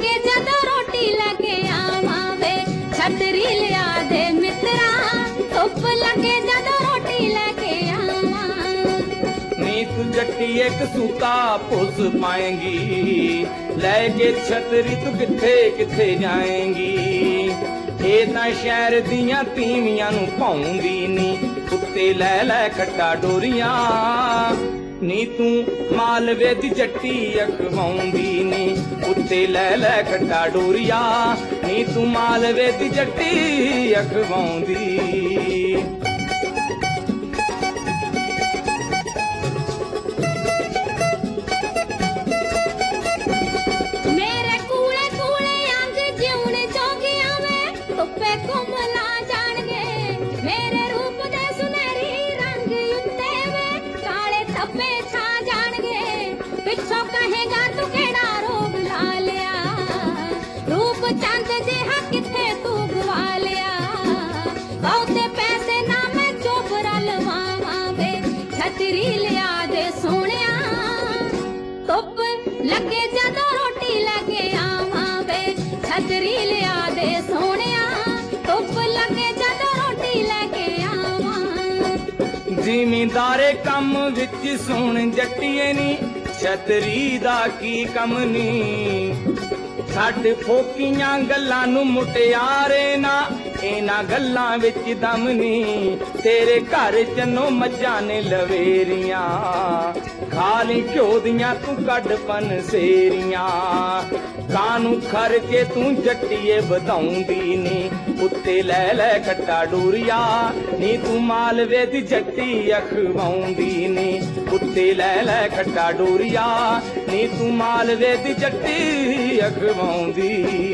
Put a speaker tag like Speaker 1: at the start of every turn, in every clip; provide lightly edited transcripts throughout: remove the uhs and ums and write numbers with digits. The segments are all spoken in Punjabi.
Speaker 1: लगे जदों रोटी लेके आवा वे छतरी लिया दे मित्रा धुप लगे जदों रोटी लेके आवा।
Speaker 2: नी तू जट्टी एक सूता पुस पाएंगी लेके छतरी तू किथे किथे जाएंगी। ਇਹ ਤਾਂ ਸ਼ਹਿਰ ਦੀਆਂ ਤੀਵੀਆਂ ਨੂੰ ਪਾਉਂਦੀ ਨੀ ਉੱਤੇ ਲੈ ਲੈ ਖੱਟਾ ਡੋਰੀਆਂ। ਨੀ ਤੂੰ ਮਾਲਵੇ ਦੀ ਜੱਟੀ ਅਖਵਾਉਂਦੀ ਨੀ ਉੱਤੇ ਲੈ ਲੈ ਖੱਟਾ ਡੋਰੀਆਂ। ਨੀ ਤੂੰ ਮਾਲਵੇ ਦੀ ਜੱਟੀ ਅਖਵਾਉਂਦੀ। छतरी लिया दे सोनिया धुप लगे जदों रोटी लेके आवा वे छतरी लिया दे सोनिया धुप लगे जदों रोटी लेके आवा। ਜ਼ਿਮੀਂਦਾਰੇ ਕੰਮ ਵਿੱਚ ਸੁਣ ਜੱਟੀਏ ਨੀ ਛਤਰੀ ਦਾ ਕੀ ਕੰਮ ਨੀ। ਛੱਡ ਫੋਕੀਆਂ ਗੱਲਾਂ ਨੂੰ ਮੁਟਿਆਰੇ ਨਾ ਇਹਨਾਂ ਗੱਲਾਂ ਵਿੱਚ ਦਮ ਨੀ। ਤੇਰੇ ਘਰ ਚੰਨੋ ਮੱਝਾਂ ਨੇ ਲਵੇਰੀਆਂ ਖਾ ਲਈ ਘਿਓ ਦੀਆਂ ਤੂੰ ਕੱਢ ਪਨਸੇਰੀਆਂ। ਕਾਨੂੰ ਖਰਚੇ ਤੂੰ ਜੱਟੀਏ ਵਧਾਉਂਦੀ ਨੀ ਉੱਤੇ ਲੈ ਲੈ ਖੱਟਾ ਡੋਰੀਆ। ਨੀ ਤੂੰ ਮਾਲਵੇ ਦੀ ਜੱਟੀ ਅਖਵਾਉਂਦੀ ਨੀ ਉੱਤੇ ਲੈ ਲੈ ਖੱਟਾ ਡੋਰੀਆ। ਨੀ ਤੂੰ ਮਾਲਵੇ ਦੀ ਜੱਟੀ ਅਖਵਾਉਂਦੀ।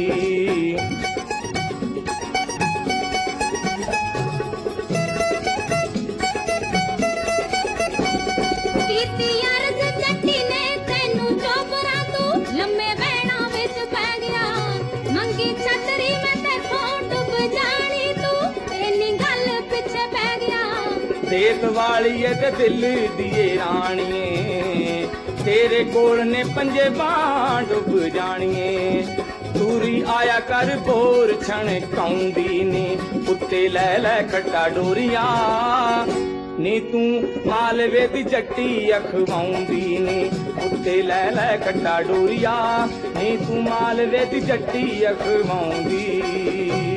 Speaker 2: ਦੇਖ ਵਾਲੀਏ ਤੇ ਦਿਲ ਦੀਏ ਰਾਣੀਏ ਤੇਰੇ ਕੋਲ ਨੇ ਪੰਜੇ ਬਾਂ ਡੁੱਬ ਜਾਣੀਏ। ਤੂਰੀ ਆਇਆ ਕਰ ਬੋਰ ਛਣਕਾਉਂਦੀ ਨੀ ਉੱਤੇ ਲੈ ਲੈ ਖੱਟਾ ਡੋਰੀਆ। ਨੀ ਤੂੰ ਮਾਲਵੇ ਦੀ ਜੱਟੀ ਅਖਵਾਉਂਦੀ ਨੀ ਉੱਤੇ ਲੈ ਲੈ ਖੱਟਾ ਡੋਰੀਆ। ਨੀ ਤੂੰ ਮਾਲਵੇ ਦੀ ਜੱਟੀ ਅਖਵਾਉਂਦੀ।